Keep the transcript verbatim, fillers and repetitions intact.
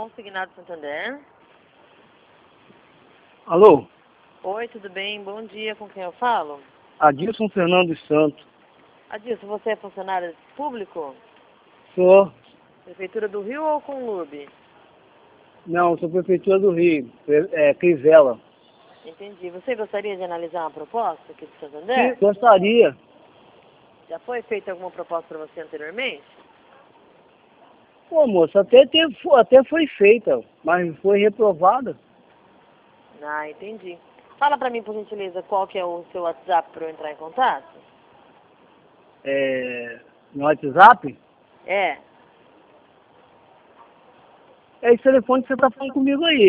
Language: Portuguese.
Consignado Santander. Alô? Oi, tudo bem? Bom dia, com quem eu falo? Adilson Fernando Santos. Adilson, você é funcionário público? Sou. Prefeitura do Rio ou com L U B? Não, sou Prefeitura do Rio, é, Crivella. Entendi. Você gostaria de analisar uma proposta aqui de Santander? Sim, gostaria. Já foi feita alguma proposta para você anteriormente? Pô, moça, até, teve, até foi feita, mas foi reprovada. Ah, entendi. Fala para mim, por gentileza, qual que é o seu WhatsApp para eu entrar em contato? É, no WhatsApp? É. É esse telefone que você está falando comigo aí.